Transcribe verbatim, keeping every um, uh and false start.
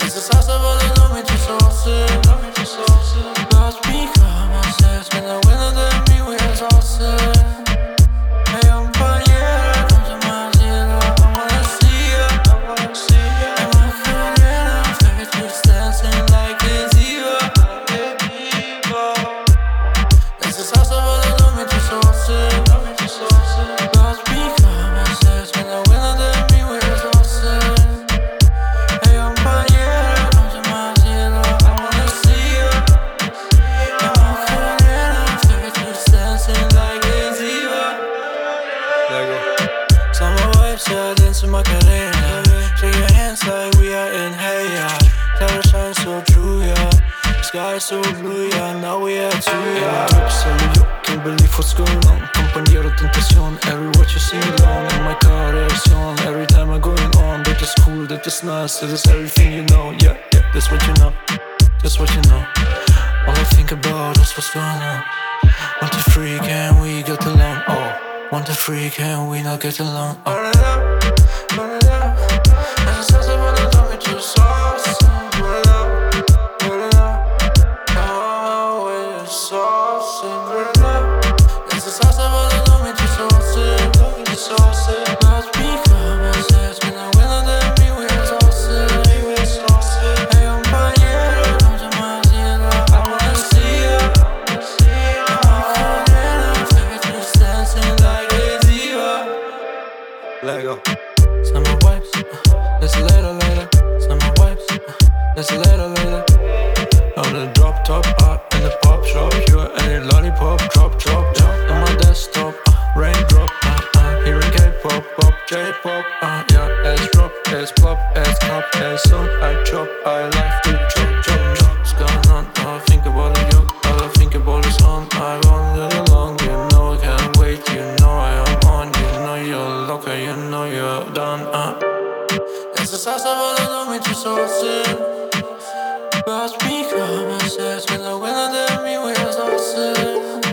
Nesse salsa voler não me te sauce. Lost me come on says when I win it then me we exhaust. Hey I'm compañera, come to my zero. I wanna see ya, I wanna see ya. And my cadena, favorite twist dancing like a diva. Nesse salsa voler não me te sauce. Lost me come on says when I win it then me we exhaust. Hey I'm compañera, come to my zero. I wanna see ya. And my cadena, favorite twist dancing like a diva. Summer vibes, yeah, dance with my cadena. Shake your hands like we are in hey yeah. Terror shine so true, yeah. Sky so blue, yeah. Now we are two, yeah. Trips eller jag, can't believe what's going on. Kompanjero tentation, every watch you sing along. In my car, it's on, every time I'm going on. That is cool, that is nice, that is everything you know. Yeah, yeah, that's what you know, that's what you know. All I think about is what's going on. One, two, three, can we get along? Oh, one, two, three, can we not get along? Oh. Run it up, run it up. And the stars are running down with your sauce. Run it up, run it up. Oh, with your sauce. Run it up. And the stars are running down with your sauce. Your sauce. Lost me come on says when I win it then me we exhaust. Hey, I'm compañero, come to my zero. I wanna see ya. And my cadena, favorite twist dancing like a diva. Lego. Summer vibes, let's later later. Summer vibes, let's later later. On the drop top, uh, in the pop shop, you and your lollipop, drop drop drop. On my desktop, uh, raindrop, uh, uh, hearing K-pop, pop, J-pop, uh, yeah, S drop, S plop, S cup, S song, I chop, I like to chop, chop, chop. What's going on? All I think about is you, all I think about is on. I want it along, you know I can't wait, you know I am on, you know you're local, you know you're done, uh. Essa salsa volando me te sauce. Lost me come on says when I win it then me we exhaust.